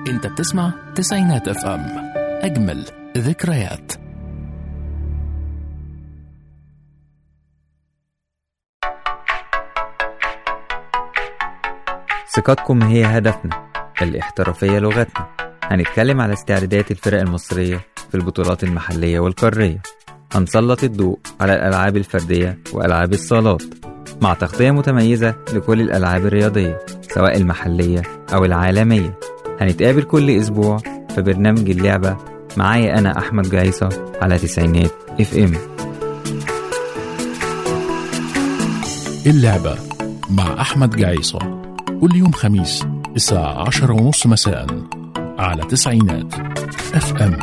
انت بتسمع تسعينات اف ام، اجمل ذكريات. ثقتكم هي هدفنا، الاحترافية لغتنا. هنتكلم على استعدادات الفرق المصرية في البطولات المحلية والقارية. هنسلط الضوء على الألعاب الفردية وألعاب الصالات، مع تغطية متميزة لكل الألعاب الرياضية سواء المحلية أو العالمية. هنتقابل كل أسبوع في برنامج اللعبة معايا أنا أحمد جعيصة على تسعينات اف ام. اللعبة مع أحمد جعيصة كل يوم خميس الساعة 10:30 مساء على تسعينات اف ام.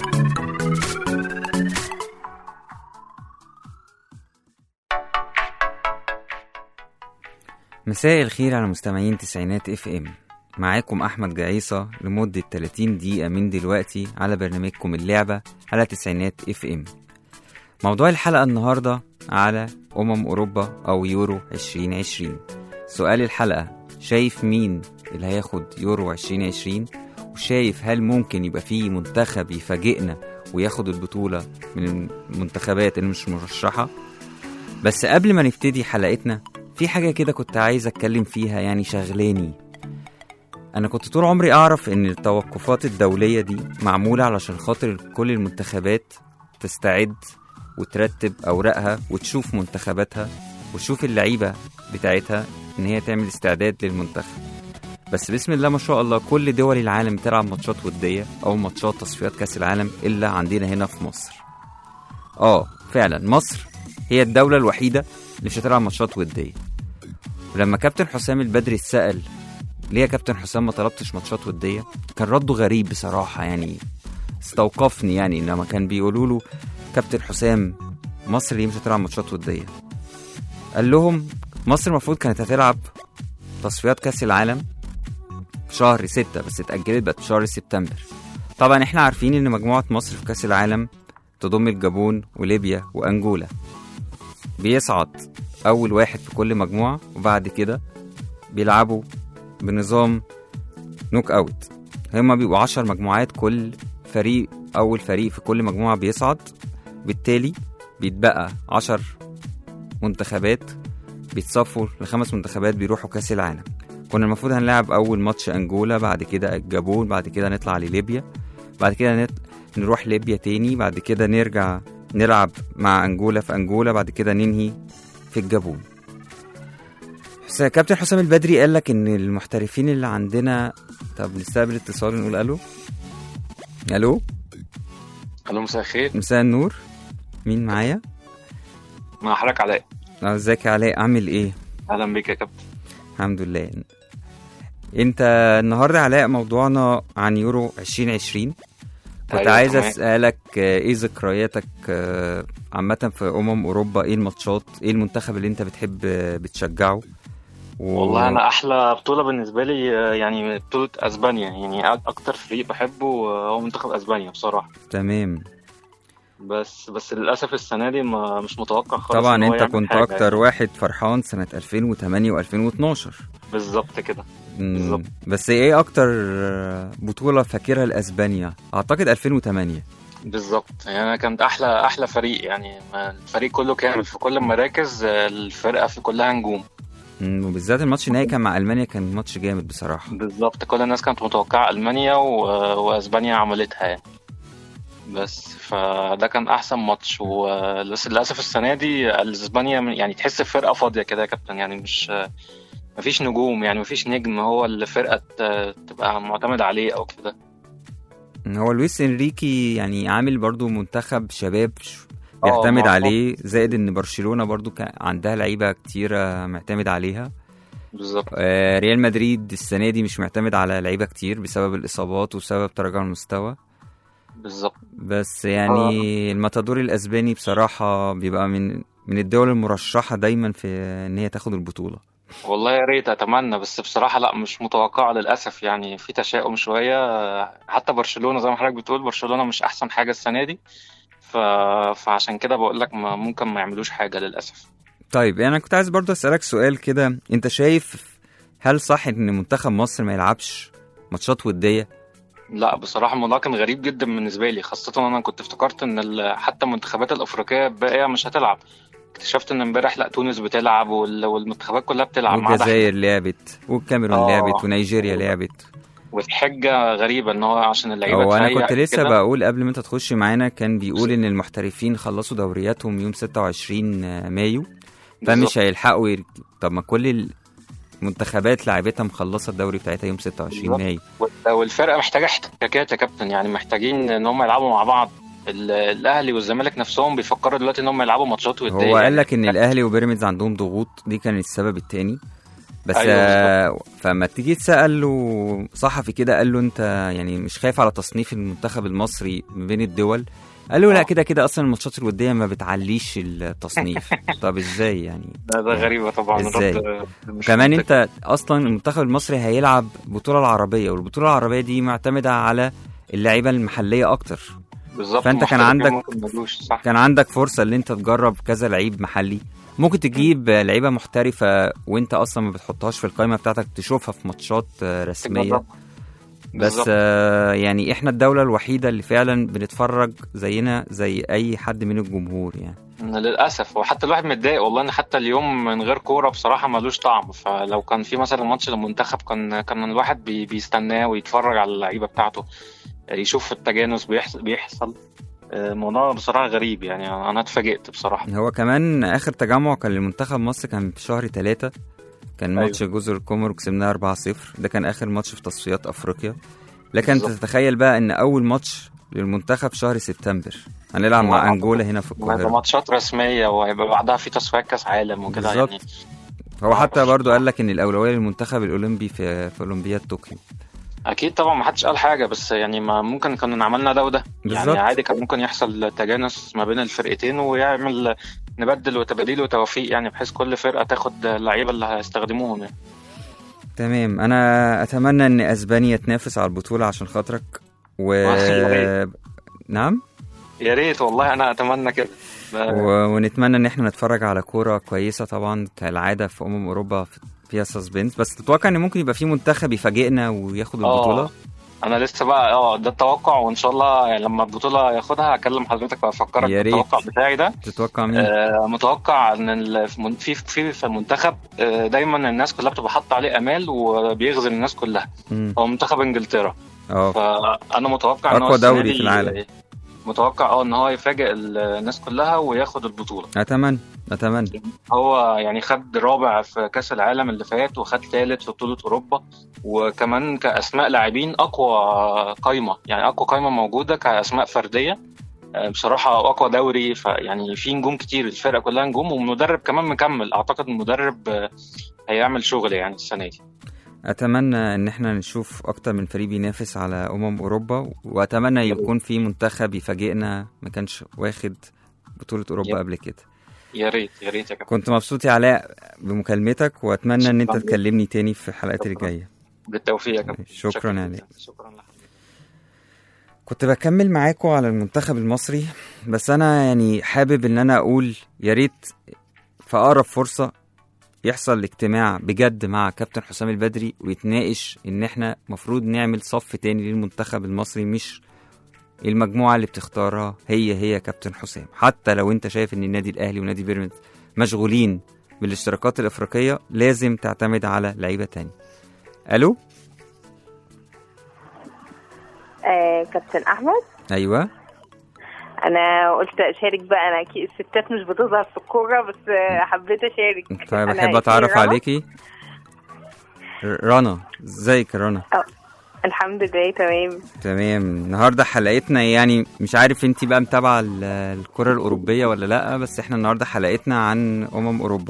مساء الخير على مستمعين تسعينات اف ام، معاكم أحمد جعيصة لمدة 30 دقيقة من دلوقتي على برنامجكم اللعبة على تسعينات اف ام. موضوع الحلقة النهاردة على أوروبا أو يورو 2020. سؤال الحلقة: شايف مين اللي هياخد يورو 2020؟ وشايف هل ممكن يبقى فيه منتخب يفاجئنا وياخد البطولة من المنتخبات اللي مش مرشحة؟ بس قبل ما نبتدي حلقتنا في حاجة كده كنت عايز أتكلم فيها، يعني شغلاني. أنا كنت طول عمري أعرف إن التوقفات الدولية دي معمولة علشان خاطر كل المنتخبات تستعد وترتب أوراقها وتشوف منتخباتها وتشوف اللعيبة بتاعتها إن هي تعمل استعداد للمنتخب. بس بسم الله ما شاء الله كل دول العالم بتلعب ماتشات ودية أو ماتشات تصفيات كأس العالم إلا عندنا هنا في مصر. فعلا مصر هي الدولة الوحيدة اللي مش هتلعب ماتشات ودية. ولما كابتن حسام البدري اتسأل ليه يا كابتن حسام ما طلبتش ماتشات ودية، كان رده غريب بصراحة، يعني استوقفني. يعني لما كان بيقولوا له كابتن حسام مصر ليه مش هتلعب ماتشات ودية، قال لهم مصر المفروض كانت هتلعب تصفيات كأس العالم في شهر 6 بس اتأجلت بقت في شهر سبتمبر. طبعا احنا عارفين ان مجموعة مصر في كأس العالم تضم الجابون وليبيا وأنجولا. بيصعد أول واحد في كل مجموعة وبعد كده بيلعبوا بنظام نوك أوت. هما بيبقوا 10 مجموعات، كل فريق أول فريق في كل مجموعة بيصعد، بالتالي بيتبقى 10 منتخبات بيتصفوا ل5 منتخبات بيروحوا كأس العالم. كنا المفروض هنلعب أول ماتش أنجولا، بعد كده الجابون، بعد كده نطلع لليبيا، بعد كده نروح ليبيا تاني، بعد كده نرجع نلعب مع أنجولا في أنجولا، بعد كده ننهي في الجابون. كابتن حسام البدري قال لك ان المحترفين اللي عندنا. طب نستقبل اتصال نقول الو. الو مساء الخير. مساء النور، مين معايا؟ مع حضرتك علاء. ازيك يا علاء، عامل ايه؟ اهلا بيك يا كابتن. الحمد لله. انت النهارده علاء موضوعنا عن يورو 2020. كنت عايز اسالك ايه ذكرياتك عامه في اوروبا؟ ايه الماتشات، ايه المنتخب اللي انت بتحب بتشجعه؟ والله انا احلى بطوله بالنسبه لي يعني بطوله اسبانيا، يعني اكتر فريق بحبه هو منتخب اسبانيا بصراحه. تمام. بس للاسف السنه دي مش متوقع خالص. طبعا انت كنت اكتر يعني واحد فرحان سنه 2008 و2012. بالظبط كده بالظبط. بس ايه اكتر بطوله فاكرها لاسبانيا؟ اعتقد 2008 بالظبط. يعني انا كانت احلى فريق، يعني الفريق كله كامل في كل المراكز، الفرقه في كلها نجوم. وبالذات الماتش النهائي كان مع ألمانيا كان ماتش جامد بصراحة. بالظبط، كل الناس كانت متوقعة ألمانيا وأسبانيا عملتها يعني. بس فده كان أحسن ماتش. وللأسف السنة دي أسبانيا يعني تحس فرقة فاضية كده يا كابتن، يعني مفيش نجوم، يعني مفيش نجم هو اللي فرقة تبقى معتمد عليه أو كده. هو لويس إنريكي يعني عامل برضو منتخب شباب بيعتمد عليه، زائد ان برشلونة برضو كان عندها لعيبة كتير معتمد عليها. بالظبط. ريال مدريد السنة دي مش معتمد على لعيبة كتير بسبب الإصابات وسبب تراجع المستوى. بالظبط. بس يعني الماتادور الأسباني بصراحة بيبقى من الدول المرشحة دايما في ان هي تاخد البطولة. والله يا ريت اتمنى، بس بصراحة لا مش متوقعة للأسف، يعني في تشاؤم شوية. حتى برشلونة زي ما حضرتك بتقول برشلونة مش أحسن حاجة السنة دي، فعشان كده بقول لك ممكن ما يعملوش حاجة للأسف. طيب انا كنت عايز برضو اسالك سؤال كده، انت شايف هل صح ان منتخب مصر ما يلعبش ماتشات وديه؟ لا بصراحة الموضوع كان غريب جدا بالنسبة لي، خاصة أنا كنت افتكرت إن حتى المنتخبات الأفريقية الباقية مش هتلعب. اكتشفت إن امبارح لا، تونس بتلعب والمنتخبات كلها بتلعب ما عدا احنا. والجزائر لعبت والكاميرون لعبت ونيجيريا لعبت. والحجة غريبة إن هو عشان اللعيبة هو أنا تفيق كنت لسه كده. بقول قبل ما أنت تخش معانا، كان بيقول إن المحترفين خلصوا دورياتهم يوم 26 مايو، فمش هيلحقوا طب ما كل المنتخبات لعبتها مخلصة الدوري بتاعتها يوم 26 مايو. والفرقة محتاجة احتكاكات يا كابتن، يعني محتاجين إن هم يلعبوا مع بعض. الأهلي والزمالك نفسهم بيفكروا دلوقتي إن هم يلعبوا ماتشات ودية. هو قال لك إن الأهلي وبيراميدز عندهم ضغوط، دي كان السبب التاني بس. أيوة فما تيجي تسأل له صحفي كده، قال له أنت يعني مش خايف على تصنيف المنتخب المصري من بين الدول؟ قال له لا، كده كده اصلا الماتشات الوديه ما بتعليش التصنيف. طب ازاي يعني؟ ده غريبة طبعا. ازاي؟ كمان انت اصلا المنتخب المصري هيلعب بطوله العربيه، والبطوله العربيه دي معتمده على اللعيبه المحليه اكتر. بالظبط. فانت كان عندك فرصه ان انت تجرب كذا لعيب محلي، ممكن تجيب لعيبه محترفه وانت اصلا ما بتحطهاش في القائمه بتاعتك، تشوفها في ماتشات رسميه. بس يعني احنا الدولة الوحيدة اللي فعلا بنتفرج زينا زي اي حد من الجمهور يعني. للأسف. وحتى الواحد متضايق والله ان حتى اليوم من غير كورة بصراحة ملوش طعم. فلو كان في مثلا ماتش للمنتخب كان الواحد بيستناه ويتفرج على اللعيبة بتاعته، يشوف التجانس بيحصل. الموضوع بصراحة غريب يعني، انا اتفاجئت بصراحة. هو كمان اخر تجمع كان لمنتخب مصر كان في شهر 3، كان ماتش جزر القمر وكسبناه 4-0. ده كان اخر ماتش في تصفيات افريقيا. لكن تتخيل بقى ان اول ماتش للمنتخب شهر سبتمبر هنلعب مع انجولا هنا في القاهره، ماتشات رسميه، وهيبقى بعدها في تصفيات كاس عالم وكده يعني. هو حتى برضو قال لك ان الاولويه للمنتخب الاولمبي في اولمبياد طوكيو. اكيد طبعا ما حدش قال حاجه، بس يعني ما ممكن كنا عملنا ده وده يعني عادي. كان ممكن يحصل تجانس ما بين الفرقتين ويعمل نبدل وتباديل وتوفيق يعني، بحيث كل فرقه تاخد اللعيبه اللي هيستخدموهم يعني. تمام. انا اتمنى ان اسبانيا تنافس على البطوله عشان خاطرك نعم يا ريت والله، انا اتمنى كده. ونتمنى ان احنا نتفرج على كوره كويسه طبعا كالعاده في اوروبا فيها سسبنس. بس تتوقع ان ممكن يبقى في منتخب يفاجئنا وياخد البطوله؟ انا لسه بقى ده التوقع، وان شاء الله يعني لما البطوله ياخدها اكلم حضرتك وافكرك بالتوقع بتاعي ده. تتوقع مين؟ متوقع ان في المنتخب دايما الناس كلها بتبقى حاطه عليه امال وبيغزل الناس كلها. هو منتخب انجلترا. فانا متوقع ان هو اقوى دوري في العالم. متوقع ان هو يفاجئ الناس كلها وياخد البطوله. اتمنى. هو يعني خد رابع في كاس العالم اللي فات، وخد ثالث في بطوله اوروبا، وكمان كاسماء لاعبين اقوى قائمه، يعني اقوى قائمه موجوده كاسماء فرديه بصراحه، اقوى دوري. يعني في نجوم كتير، الفرقه كلها نجوم، ومدرب كمان مكمل. اعتقد المدرب هيعمل شغل يعني السنه دي. اتمنى ان احنا نشوف اكتر من فريق بينافس على اوروبا، واتمنى يكون في منتخب يفاجئنا ما كانش واخد بطولة اوروبا قبل كده. يا ريت يا كابتن. كنت مبسوط يا علاء بمكالمتك، واتمنى ان انت تكلمني تاني في الحلقات اللي جايه. بالتوفيق يا كابتن. شكرا يا علاء. كنت بكمل معاكم على المنتخب المصري، بس انا يعني حابب ان انا اقول يا ريت في اقرب فرصه يحصل الاجتماع بجد مع كابتن حسام البدري، ويتناقش ان احنا مفروض نعمل صف تاني للمنتخب المصري، مش المجموعة اللي بتختارها هي كابتن حسام. حتى لو انت شايف ان النادي الاهلي ونادي بيراميدز مشغولين بالاشتراكات الافريقية، لازم تعتمد على لعيبة تاني. الو كابتن احمد. ايوه، انا قلت اشارك بقى. انا اكيد الستات مش بتظهر في الكوره، بس حبيت اشارك. طيب احب اتعرف عليكي. رنا، ازيك يا رنا؟ الحمد لله تمام. النهارده حلقتنا يعني مش عارف انتي بقى متابعه الكره الاوروبيه ولا لا، بس احنا النهارده حلقتنا عن اوروبا.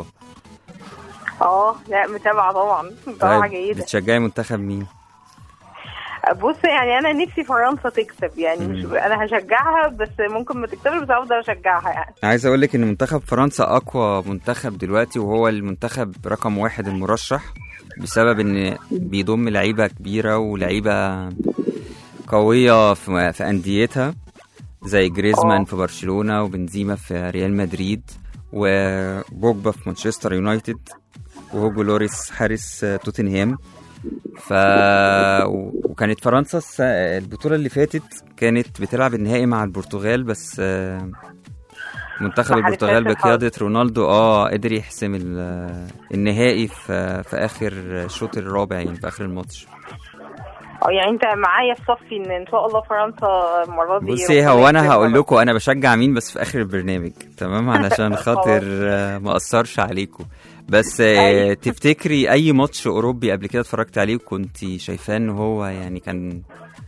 لا متابعه طبعا. طبعا جيده. بتشجعي منتخب مين؟ بص يعني انا نفسي فرنسا تكسب يعني. مش انا هشجعها، بس ممكن ما تكسبش، بس افضل اشجعها يعني. عايز اقول لك ان منتخب فرنسا اقوى منتخب دلوقتي، وهو المنتخب رقم 1 المرشح، بسبب ان بيضم لعيبه كبيره ولعيبه قويه في انديتها، زي جريزمان في برشلونه، وبنزيما في ريال مدريد، وبوجبا في مانشستر يونايتد، وهوجو لوريس حارس توتنهام. وكانت فرنسا البطولة اللي فاتت كانت بتلعب النهائي مع البرتغال، بس منتخب ما البرتغال حالفهاش بقيادة رونالدو قدر يحسم النهائي في آخر الشوط الرابع، يعني في آخر الماتش. يعني انت معايا في صفي ان شاء الله فرنسا المره دي. بصي، هو انا هقول لكم انا بشجع مين بس في اخر البرنامج، تمام؟ علشان خاطر ما اثرش عليكم. بس تفتكري اي ماتش اوروبي قبل كده اتفرجت عليه وكنت شايفاه ان هو يعني كان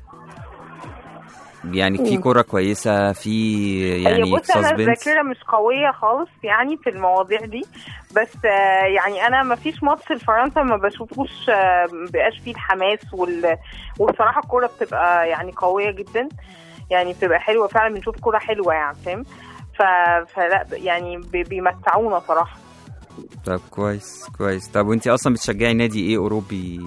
يعني في كرة كويسة، في يعني بص انا الذاكرة مش قوية خالص يعني في المواضيع دي، بس يعني انا ما فيش ماتش لفرنسا ما بشوفوش مبقاش فيه الحماس وبصراحة الكرة بتبقى يعني قوية جدا، يعني بتبقى حلوة فعلا، بنشوف كرة حلوة يعني، فاهم؟ فلا يعني بيمتعونا صراحة. طب كويس. طب وانتي اصلا بتشجعي نادي ايه اوروبي؟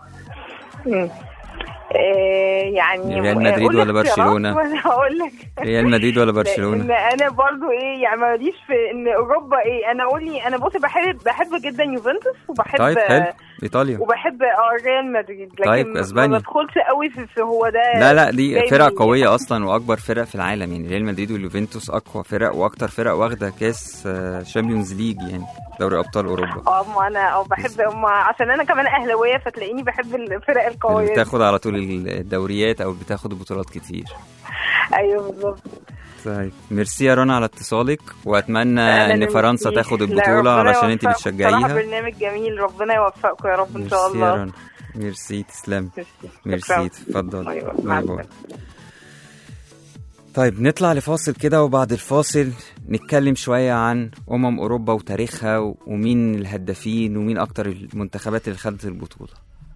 يعني ريال مدريد ولا برشلونة؟ وانا هقول لك ريال مدريد ولا برشلونة؟ انا برضو يعني ماليش في ان اوروبا انا اقول لي انا بصي بحب جدا يوفنتوس وبحب طيب حلو ايطاليا وبحب ريال مدريد، لكن طيب اسبانيا ما بدخلش قوي في هو ده. لا دي فرق قوية اصلا واكبر فرق في العالم، يعني ريال مدريد واليوفنتوس اقوى فرق واكتر فرق واخدة كاس شامبيونز ليج، يعني دوري ابطال اوروبا. ما انا بحب عشان انا كمان اهلاويه فتلاقيني بحب الفرق القويه اللي بتاخد على طول الدوريات او بتاخد بطولات كتير. ايوه بالظبط. طيب ميرسي يا رنا على اتصالك، واتمنى ان فرنسا تاخد البطوله علشان انت بتشجعيها. برنامج جميل، ربنا يوفقكم يا رب ان شاء الله. ميرسي يا رنا، ميرسي، تسلم. ميرسي، تفضل. باي باي. طيب نطلع لفاصل كده، وبعد الفاصل نتكلم شوية عن أوروبا وتاريخها ومين الهدافين ومين أكتر المنتخبات اللي خدت البطولة.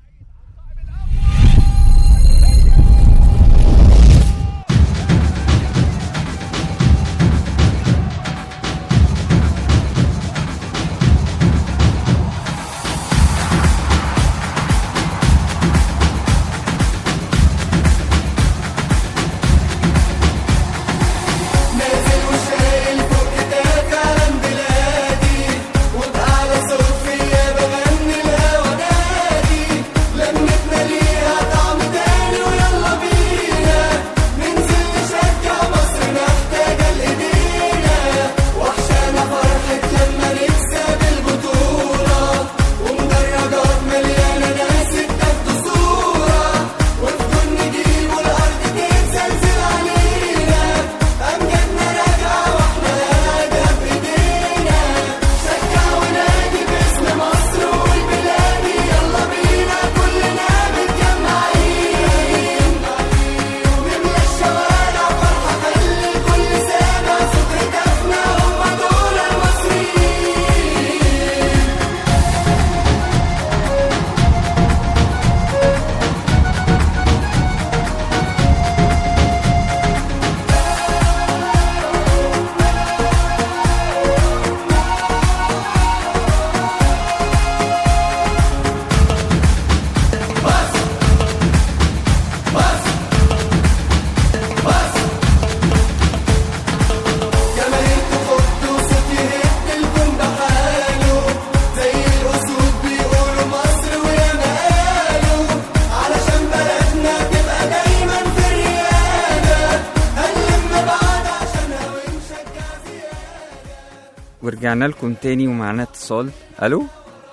ورجعنا لكم تاني ومعنا اتصال. الو.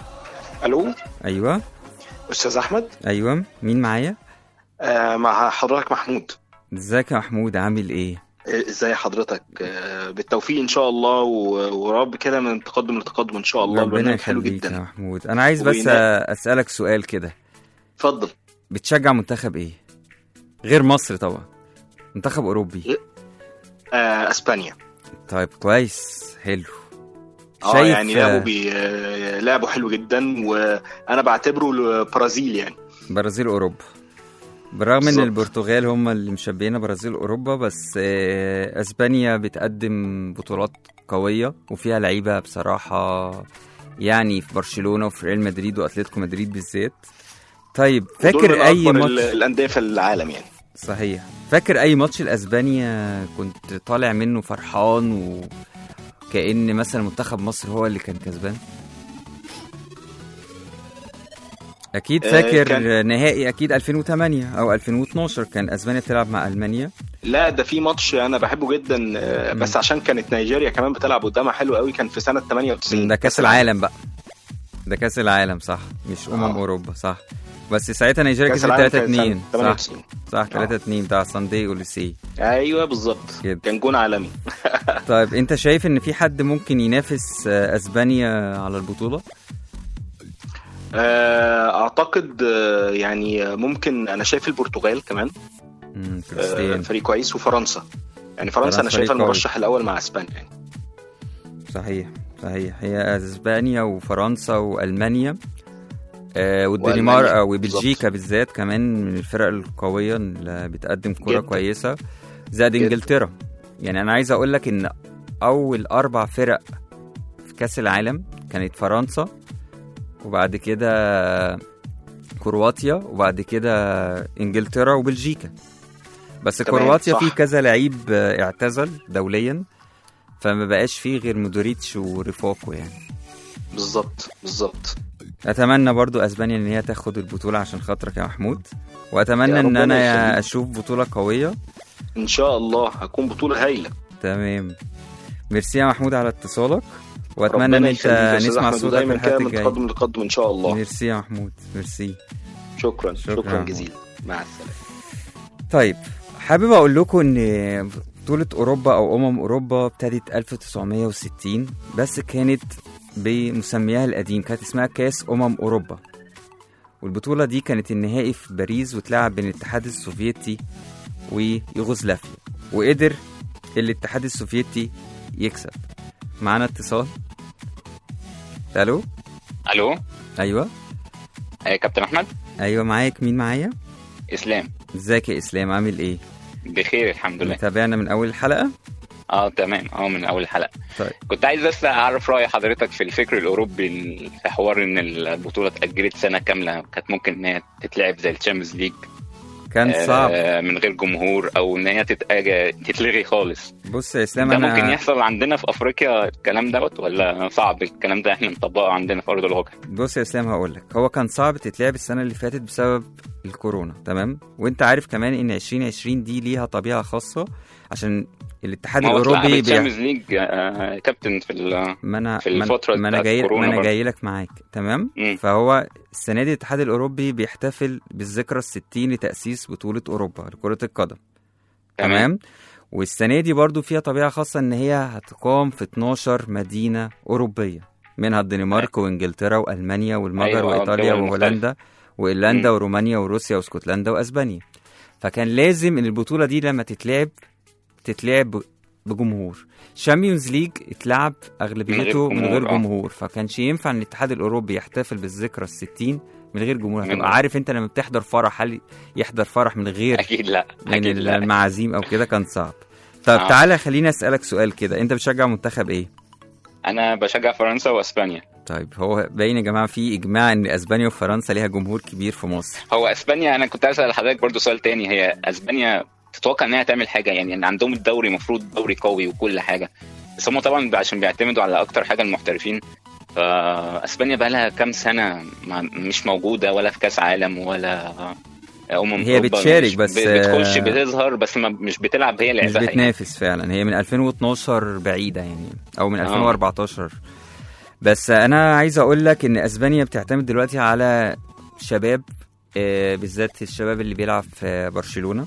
ايوه استاذ احمد. ايوه، مين معايا؟ مع حضرتك محمود. ازيك يا محمود، عامل ايه؟ ازاي حضرتك؟ بالتوفيق ان شاء الله، ورب كده من تقدم لتقدم ان شاء الله. ربنا يخليك يا محمود. انا عايز بس اسالك سؤال كده. اتفضل. بتشجع منتخب ايه غير مصر طبعا؟ منتخب اوروبي. اسبانيا. طيب كويس، حلو. يعني لعبوا حلو جدا، وانا بعتبره برازيل، يعني برازيل اوروبا، بالرغم ان البرتغال هم اللي مشبهين برازيل اوروبا، بس اسبانيا بتقدم بطولات قويه وفيها لعيبه بصراحه، يعني في برشلونه وفي ريال مدريد واتلتيكو مدريد بالذات. طيب فاكر اي ماتش الانديه في العالم يعني؟ صحيح. فاكر اي ماتش الاسبانيا كنت طالع منه فرحان وكأن مثلا منتخب مصر هو اللي كان كسبان؟ اكيد فاكر كان نهائي اكيد 2008 او 2012 كان اسبانيا بتلعب مع المانيا. لا ده في ماتش انا بحبه جدا، بس عشان كانت نيجيريا كمان بتلعب قدامها حلو قوي، كان في سنه 98. ده كاس العالم بقى، ده كاس العالم صح، مش اوروبا صح. بس ساعتها نيجيريا كسبت 3-2 صح 3-2 بتاع ساندي اوليسي. ايوه بالظبط كان جون عالمي. طيب انت شايف ان في حد ممكن ينافس اسبانيا على البطوله؟ اعتقد يعني ممكن، انا شايف البرتغال كمان فريق كويس، وفرنسا يعني فرنسا انا شايفها المرشح الاول مع اسبانيا يعني. صحيح هي اسبانيا وفرنسا والمانيا والدنمارك وبلجيكا بالذات كمان من الفرق القويه اللي بتقدم كره كويسه، زائد انجلترا. يعني انا عايز اقول لك ان اول 4 فرق في كاس العالم كانت فرنسا، وبعد كده كرواتيا، وبعد كده انجلترا وبلجيكا. بس كرواتيا فيه كذا لعيب اعتزل دوليا، فما بقاش فيه غير مودريتش ورفاقه يعني. بالظبط. اتمنى برضو اسبانيا ان هي تاخد البطوله عشان خاطرك يا محمود، واتمنى ان انا اشوف بطوله قويه ان شاء الله، هتكون بطوله هايله. تمام، ميرسي يا محمود على اتصالك، واتمنى ان انت نسمع صوتك في الحلقه الجايه. من تقدم ان شاء الله. ميرسي يا محمود، ميرسي. شكرا جزيلا، مع السلامه. طيب حابب اقول لكم ان بطوله اوروبا او اوروبا ابتدت 1960، بس كانت بمسميها القديم، كانت اسمها كاس اوروبا. والبطوله دي كانت النهائي في باريس، وتلعب بين الاتحاد السوفيتي ويوغوسلافيا، وقدر الاتحاد السوفيتي يكسب. معانا اتصال. الو. ايوه كابتن احمد. ايوه معاك، مين معايا؟ اسلام. ازيك يا اسلام، عامل ايه؟ بخير الحمد لله. تابعنا من اول الحلقه؟ تمام، من اول الحلقه. طيب كنت عايز بس اعرف راي حضرتك في الفكر الاوروبي في حوار ان البطوله اتاجلت سنه كامله، كانت ممكن ان هي تتلعب زي الشامبيونز ليج، كان صعب من غير جمهور، او ان هي تتلغي خالص. بص يا اسلام، ده ممكن يحصل عندنا في افريقيا الكلام دوت، ولا صعب الكلام ده احنا نطبقه عندنا في ارض الواقع؟ بص يا اسلام هقول لك، هو كان صعب تتلعب السنه اللي فاتت بسبب الكورونا، تمام؟ وانت عارف كمان ان 2020 دي ليها طبيعه خاصه، عشان الاتحاد الاوروبي الشامبيونز ليج كابتن في الفتره ما انا جاي لك معاك، تمام؟ فهو السنه دي الاتحاد الاوروبي بيحتفل بالذكرى ال60 لتاسيس بطوله اوروبا لكره القدم، تمام؟ والسنه دي برضو فيها طبيعه خاصه، ان هي هتقام في 12 مدينه اوروبيه، منها الدنمارك وانجلترا والمانيا والمجر وايطاليا وهولندا وايرلندا ورومانيا وروسيا واسكتلندا واسبانيا. فكان لازم ان البطوله دي لما تتلعب بجمهور. شامبيونز ليج اتلعب اغلبيته من غير جمهور، فكانش ينفع ان الاتحاد الاوروبي يحتفل بالذكرى ال60 من غير جمهور. هتبقى عارف انت لما بتحضر فرح، هل يحضر فرح من غير اكيد لا من المعازيم او كده؟ كان صعب. طب تعالى خليني اسالك سؤال كده، انت بتشجع منتخب ايه؟ انا بشجع فرنسا واسبانيا. طيب هو باين يا جماعه في اجماع ان اسبانيا وفرنسا ليها جمهور كبير في مصر. هو اسبانيا، انا كنت اسال حضرتك برضو سؤال تاني، هي اسبانيا تتوقع انها تعمل حاجه؟ يعني ان عندهم الدوري مفروض دوري قوي وكل حاجه، بس هم طبعا عشان بيعتمدوا على اكتر حاجه المحترفين. فاسبانيا بقى لها كام سنه مش موجوده، ولا في كاس عالم ولا هي بتشارك بس بتخش بتظهر، بس مش بتلعب هي لعبها، مش بتنافس يعني. فعلا هي من 2012 بعيده يعني، او من 2014. بس انا عايز اقول لك ان اسبانيا بتعتمد دلوقتي على شباب، بالذات الشباب اللي بيلعب في برشلونه،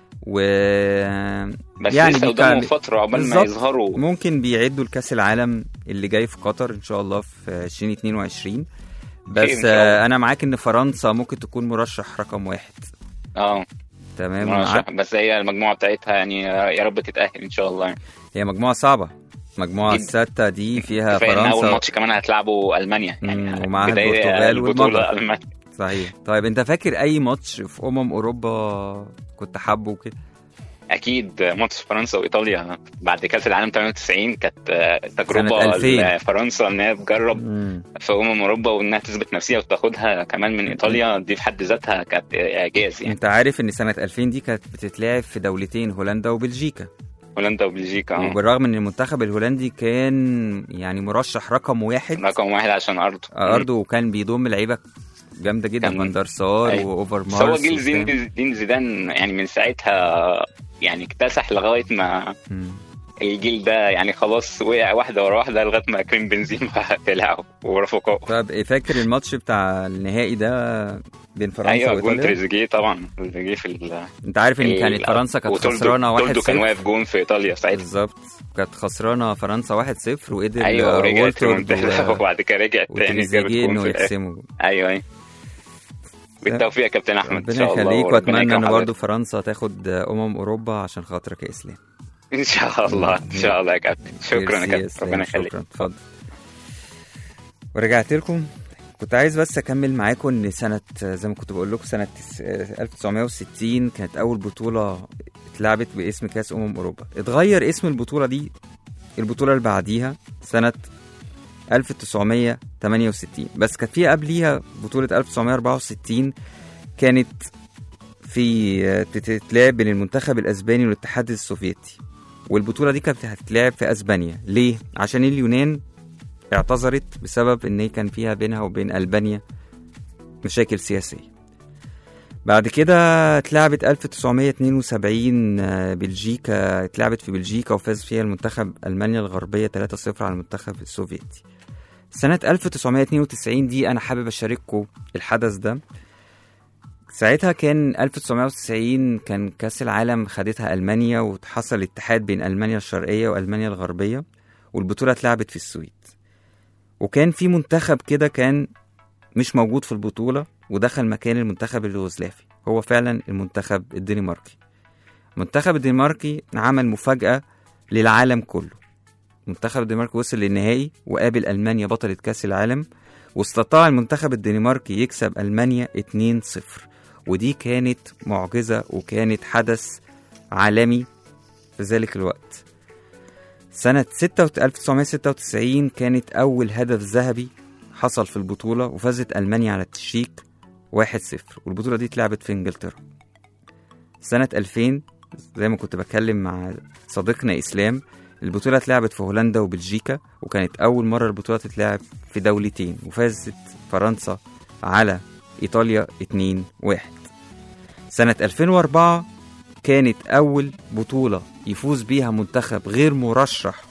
بس يعني لسه قدامهم فترة قبل ما يظهروا. ممكن بيعدوا الكاس العالم اللي جاي في قطر ان شاء الله في 2022. بس انا معاك ان فرنسا ممكن تكون مرشح رقم 1. تمام، بس هي المجموعة بتاعتها يعني يا رب تتأهل ان شاء الله. هي مجموعة صعبة، مجموعة الستة دي فيها فرنسا، اول ماتش كمان هتلعبوا المانيا يعني، ومعاها البرتغال والمجر. صحيح. طيب انت فاكر اي ماتش في اوروبا كنت حابه كده؟ اكيد ماتش فرنسا وايطاليا بعد كاس العالم 98 كانت تجربه لفرنسا انها تجرب في اوروبا، وانها تثبت نفسها وتاخدها كمان من ايطاليا، دي في حد ذاتها كانت اعجاز يعني. انت عارف ان سنه 2000 دي كانت بتتلعب في دولتين، هولندا وبلجيكا. وبالرغم ان المنتخب الهولندي كان يعني مرشح رقم 1 عشان ارضه، وكان بيضم لعيبه جامده جدا، فان دار سار واوفر مارس. هو جيل زيدان يعني من ساعتها يعني اكتسح لغايه ما الجيل ده يعني خلاص وقع واحده ورا واحده لغايه ما كريم بنزيما طلع ورفقائه. طب فاكر الماتش بتاع النهائي ده بين فرنسا ايوه جون تريزيجيه طبعا، تريزيجيه في انت عارف ان كانت فرنسا كانت خسرانه 1-0، كان واقف جون في ايطاليا ساعتها بالظبط، كانت خسرانه فرنسا 1-0 وقدر ورجع وبعد كده رجع تاني جاب جون ويحسموا. ايوه بالتوفيق يا كابتن احمد، ان شاء الله، ربنا يخليك، واتمنى ان برضه فرنسا تاخد اوروبا عشان خاطرك يا اسلام. ان شاء الله ان شاء الله يا كابتن. شكرا يا كابتن، ربنا يخليك. اتفضل. ورجعت لكم. كنت عايز بس اكمل معاكم ان سنه زي ما كنت بقول لكم سنه 1960 كانت اول بطوله اتلعبت باسم كاس اوروبا. اتغير اسم البطوله دي البطوله اللي بعديها سنه 1968، بس كانت فيها قبليها بطوله 1964 كانت في تتلعب بين المنتخب الاسباني والاتحاد السوفيتي، والبطوله دي كانت هتتلعب في اسبانيا. ليه؟ عشان اليونان اعتذرت بسبب ان كان فيها بينها وبين ألبانيا مشاكل سياسية. بعد كده اتلعبت 1972 بلجيكا، اتلعبت في بلجيكا وفاز فيها المنتخب ألمانيا الغربية 3-0 على المنتخب السوفيتي. سنة 1992 دي أنا حابب أشارككم الحدث ده. ساعتها كان 1990 كان كأس العالم خدتها ألمانيا، وحصل اتحاد بين ألمانيا الشرقية وألمانيا الغربية، والبطولة اتلعبت في السويد. وكان في منتخب كده كان مش موجود في البطولة ودخل مكان المنتخب اليوغوسلافي، هو فعلا المنتخب الدنماركي. المنتخب الدنماركي عمل مفاجأة للعالم كله. المنتخب الدنماركي وصل للنهائي وقابل ألمانيا بطلة كأس العالم، واستطاع المنتخب الدنماركي يكسب ألمانيا 2-0، ودي كانت معجزة وكانت حدث عالمي في ذلك الوقت. سنة 1996 كانت أول هدف ذهبي حصل في البطولة، وفازت ألمانيا على التشيك 1-0، والبطولة دي اتلعبت في إنجلترا. سنة 2000 زي ما كنت بكلم مع صديقنا إسلام، البطولة اتلعبت في هولندا وبلجيكا، وكانت أول مرة البطولة تتلعب في دولتين، وفازت فرنسا على إيطاليا 2-1. سنة 2004 كانت أول بطولة يفوز بيها منتخب غير مرشح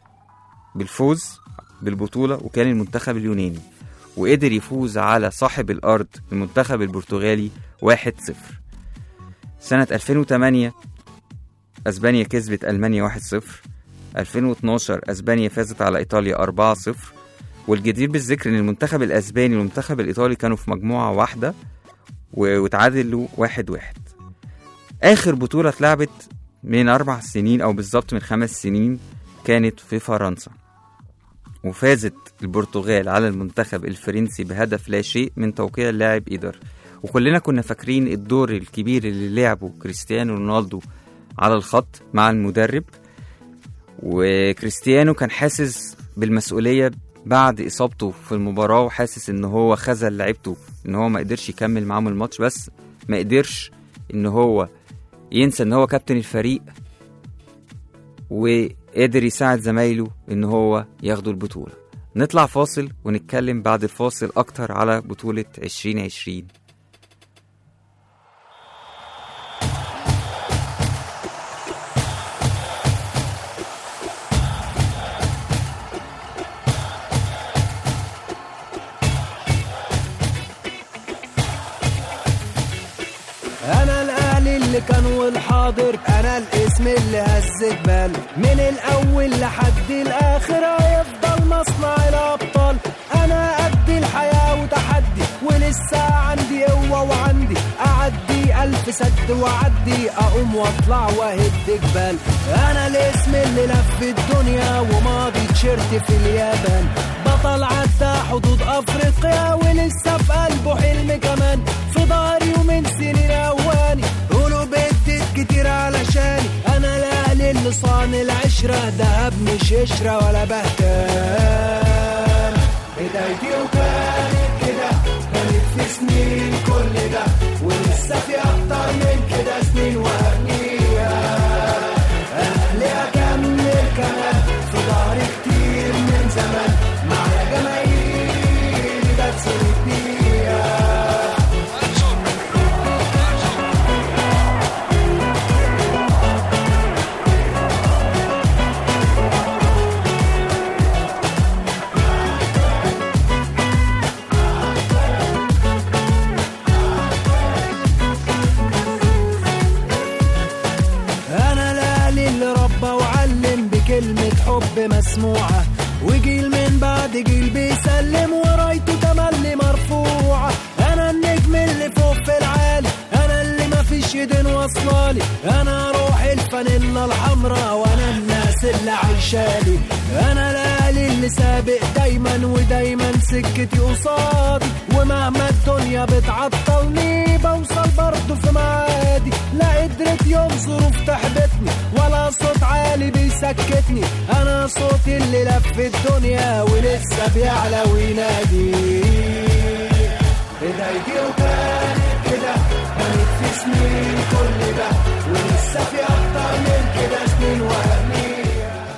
بالفوز بالبطولة، وكان المنتخب اليوناني، وقدر يفوز على صاحب الأرض المنتخب البرتغالي 1-0. سنة 2008 أسبانيا كسبت ألمانيا 1-0. 2012 أسبانيا فازت على إيطاليا 4-0. والجدير بالذكر إن المنتخب الأسباني والمنتخب الإيطالي كانوا في مجموعة واحدة وتعادلوا 1-1. آخر بطولة اتلعبت من 4 سنين أو بالظبط من 5 سنين كانت في فرنسا، وفازت البرتغال على المنتخب الفرنسي بهدف لا شيء من توقيع اللاعب إيدر. وكلنا كنا فاكرين الدور الكبير اللي لعبه كريستيانو رونالدو على الخط مع المدرب، وكريستيانو كان حاسس بالمسؤولية بعد إصابته في المباراة، وحاسس إن هو خذل لعبته، إن هو ما قدرش يكمل معاهم الماتش، بس ما قدرش إن هو ينسى إن هو كابتن الفريق، وقدر يساعد زمايله إن هو ياخدوا البطولة. نطلع فاصل ونتكلم بعد الفاصل أكتر على بطولة 2020. أنا الأهلي اللي كان والحاضر، أنا الاسم اللي هز جبال، من الأول لحد الآخر هيفضل مصنع الأبطال. أنا قد الحياة وتحدي، ولسه عندي قوة وعندي أعدي 1000 سد وأعدي، أقوم وأطلع وأهد جبال. أنا الاسم اللي لف الدنيا وماضي تيشيرت في اليابان، بطل عدى حدود أفريقيا ولسه في قلبه حلم كمان. في ضهري ومن سنين أواني قولوا بدت كتير علشاني، أنا الأهلي اللي صان العشرة، دهب مش قشرة ولا بهتان. بدايتي وكانت كده، كانت في سنين كل ده، ولسه في أكتر من كده سنين وهنية. أهلي أكمل كمان في ضهري كتير من زمان، معايا جماهير ده تسندني. الكل مسموعة، وجيل من بعد جيل بيسلم ورايته تملي مرفوعة. أنا النجم اللي فوق في العالي، أنا اللي مفيش ايدين واصلالي، أنا روح الفانيلا الحمراء وأنا الناس اللي عايشالي. أنا الآلي اللي سابق دايما ودايما سكتي قصادي، ومهما الدنيا بتعطلني بوصل برضه في معادي. لا قدرت يوم ظروف تحبطني ولا صوت عالي بيسكتني، أنا صوتي اللي لف الدنيا ولسه بيعلى وينادي. بدايتي وكانت كده كانت في سنين كل ده، ولسه في أكتر من كده سنين وهمية.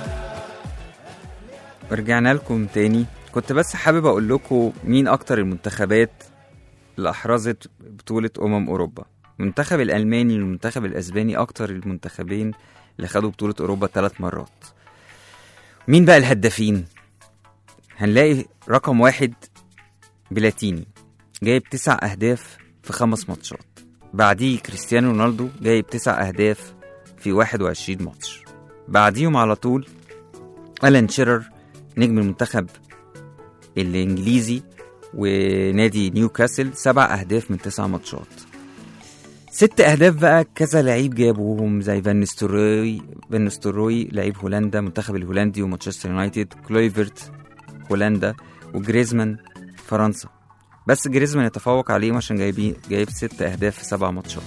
ورجعنا لكم تاني. كنت بس حابب أقول لكم مين أكتر المنتخبات اللي أحرزت بطولة أوروبا. المنتخب الألماني والمنتخب الأسباني أكتر المنتخبين اللي خدوا بطولة أوروبا 3 مرات. مين بقى الهدافين؟ هنلاقي رقم 1 بلاتيني جايب 9 أهداف في 5 ماتشات. بعديه كريستيانو رونالدو جايب 9 أهداف في 21 ماتش. بعديهم على طول ألان شيرر نجم المنتخب الإنجليزي ونادي نيوكاسل 7 أهداف من 9 ماتشات. 6 أهداف بقى كذا لعيب جابوهم زي فان نستروي لعيب هولندا منتخب الهولندي ومانشستر يونايتد، كلويفرت هولندا، وجريزمان فرنسا. بس جريزمان يتفوق عليهم عشان جايب 6 أهداف في 7 ماتشات.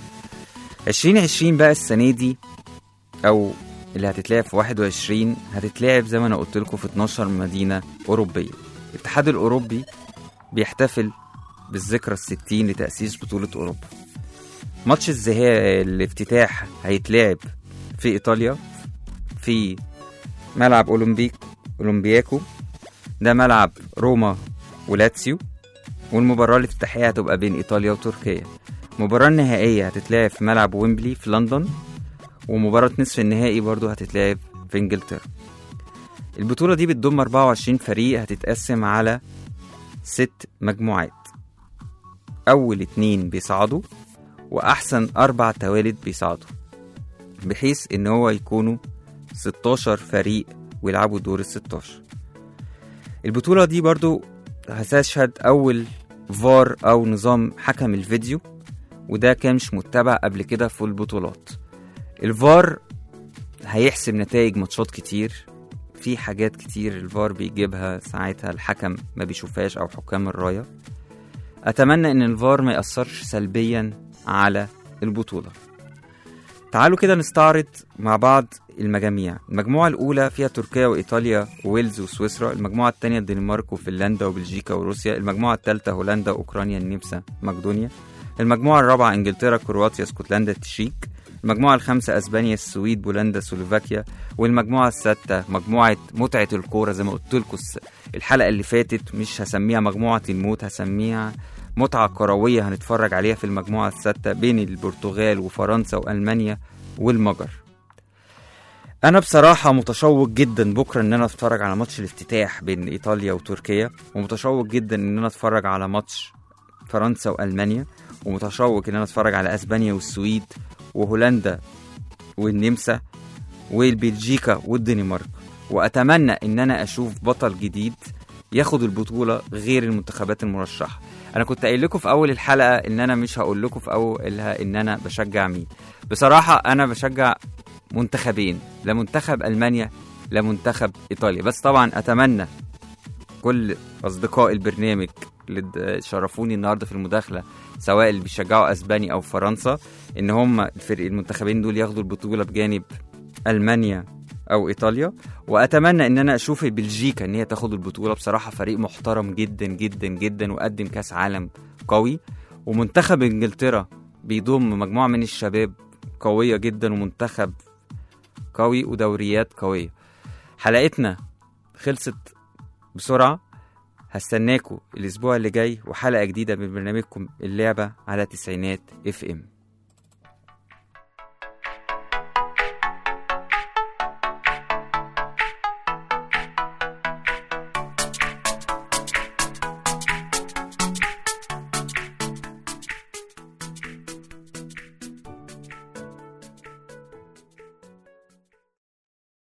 2020 بقى السنة دي أو اللي هتتلعب في 21 هتتلعب زي ما أنا قلت لكم في 12 مدينة أوروبية. الاتحاد الأوروبي بيحتفل بالذكرى 60 لتأسيس بطولة أوروبا. ماتش الافتتاح هيتلعب في إيطاليا في ملعب أولمبياكو، ده ملعب روما ولاتسيو. والمباراة الافتتاحية هتبقى بين إيطاليا وتركيا. المباراة النهائية هتتلعب في ملعب ويمبلي في لندن، ومباراة نصف النهائي برضو هتتلعب في إنجلترا. البطولة دي بتضم 24 فريق هتتقسم على 6 مجموعات. أول 2 بيصعدوا وأحسن 4 توالد بيصعدوا، بحيث إن هو يكونوا 16 فريق ويلعبوا دور ال16. البطولة دي برضو هتشهد أول فار أو نظام حكم الفيديو، وده كان مش متبع قبل كده في البطولات. الفار هيحسب نتائج ماتشات كتير، في حاجات كتير الفار بيجيبها ساعتها الحكم ما بيشوفهاش أو حكام الراية. أتمنى إن الفار ما يأثرش سلبيا على البطولة. تعالوا كده نستعرض مع بعض المجاميع. المجموعة الأولى فيها تركيا وإيطاليا وويلز وسويسرا. المجموعة الثانية الدنمارك وفنلندا وبلجيكا وروسيا. المجموعة الثالثة هولندا وأوكرانيا النمسا مقدونيا. المجموعة الرابعة إنجلترا كرواتيا اسكتلندا التشيك. المجموعة الخامسة أسبانيا السويد بولندا سلوفاكيا. والمجموعة السادسة مجموعة متعة الكورة زي ما قلت لكم الحلقة اللي فاتت، مش هسميها مجموعة الموت، هسميها متعة كروية هنتفرج عليها في المجموعة السادسة بين البرتغال وفرنسا وألمانيا والمجر. أنا بصراحة متشوق جدا بكرة إن أنا أتفرج على ماتش الافتتاح بين إيطاليا وتركيا، ومتشوق جدا إن أنا أتفرج على ماتش فرنسا وألمانيا، ومتشوق إن أنا أتفرج على أسبانيا والسويد وهولندا والنمسا والبلجيكا والدنمارك. وأتمنى إن أنا أشوف بطل جديد ياخد البطولة غير المنتخبات المرشحة. أنا كنت قايل لكم في أول الحلقة إن أنا مش هقول لكم في أولها إن أنا بشجع مين. بصراحة أنا بشجع منتخبين، لا منتخب ألمانيا لا منتخب إيطاليا. بس طبعا أتمنى كل أصدقاء البرنامج اللي شرفوني النهاردة في المداخلة سواء اللي بيشجعوا أسبانيا أو فرنسا إن هم المنتخبين دول ياخدوا البطولة بجانب ألمانيا أو إيطاليا. وأتمنى إن أنا أشوف بلجيكا إن هي تاخد البطولة. بصراحة فريق محترم جدا جدا جدا وقدم كاس عالم قوي. ومنتخب إنجلترا بيضم مجموعة من الشباب قوية جدا ومنتخب قوي ودوريات قوية. حلقتنا خلصت بسرعة، هستناكم الأسبوع اللي جاي وحلقة جديدة من برنامجكم اللعبة على 90 FM.